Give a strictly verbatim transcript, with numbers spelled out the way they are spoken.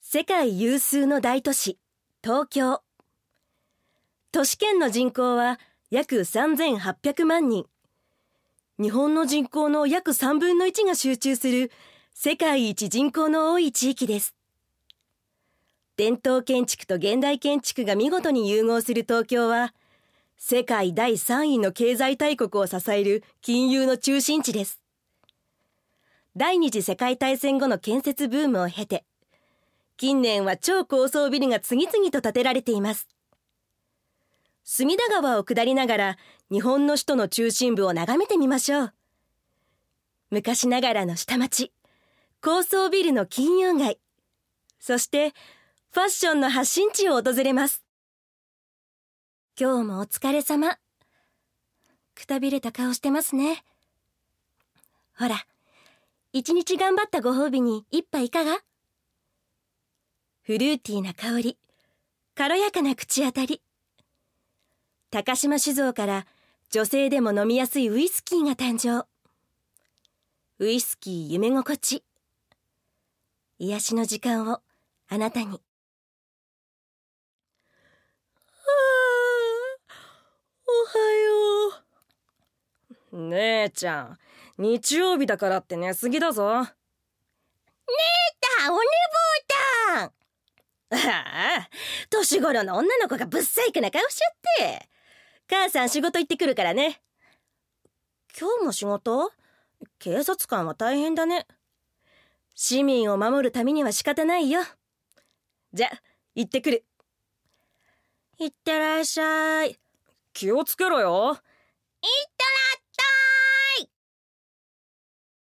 世界有数の大都市、東京。都市圏の人口は約さんぜんはっぴゃくまんにん。日本の人口の約さんぶんのいちが集中する世界一人口の多い地域です。伝統建築と現代建築が見事に融合する東京は、世界だいさんいの経済大国を支える金融の中心地です。第二次世界大戦後の建設ブームを経て、近年は超高層ビルが次々と建てられています。隅田川を下りながら日本の首都の中心部を眺めてみましょう。昔ながらの下町、高層ビルの金融街、そしてファッションの発信地を訪れます。今日もお疲れ様。くたびれた顔してますね。ほら、一日頑張ったご褒美に一杯いかが？フルーティーな香り、軽やかな口当たり。高島酒造から女性でも飲みやすいウイスキーが誕生。ウイスキー夢心地。癒しの時間をあなたに。はあ、おはよう。姉ちゃん、日曜日だからって寝すぎだぞ。 ねえた、おねぼうたん。 ああ、年頃の女の子がぶっ細工な顔しちゃって。母さん仕事行ってくるからね。今日も仕事？警察官は大変だね。市民を守るためには仕方ないよ。じゃ、行ってくる。いってらっしゃい。気をつけろよ。 いって